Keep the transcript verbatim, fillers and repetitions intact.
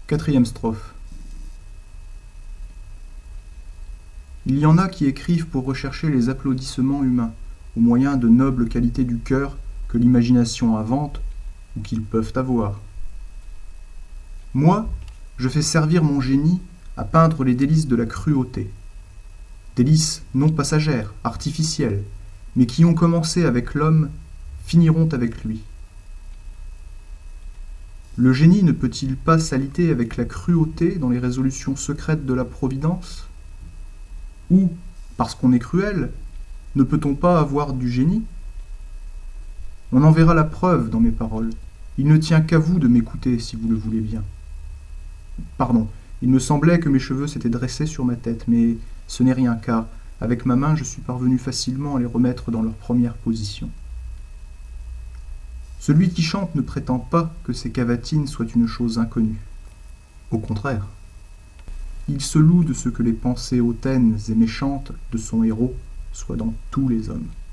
Quatrième strophe. Il y en a qui écrivent pour rechercher les applaudissements humains, au moyen de nobles qualités du cœur que l'imagination invente ou qu'ils peuvent avoir. Moi, je fais servir mon génie à peindre les délices de la cruauté. Délices non passagères, artificielles, mais qui ont commencé avec l'homme, finiront avec lui. Le génie ne peut-il pas s'aliter avec la cruauté dans les résolutions secrètes de la Providence ? Ou, parce qu'on est cruel, ne peut-on pas avoir du génie ? On en verra la preuve dans mes paroles. Il ne tient qu'à vous de m'écouter si vous le voulez bien. Pardon, il me semblait que mes cheveux s'étaient dressés sur ma tête, mais ce n'est rien, car avec ma main je suis parvenu facilement à les remettre dans leur première position. Celui qui chante ne prétend pas que ces cavatines soient une chose inconnue. Au contraire. Il se loue de ce que les pensées hautaines et méchantes de son héros soient dans tous les hommes.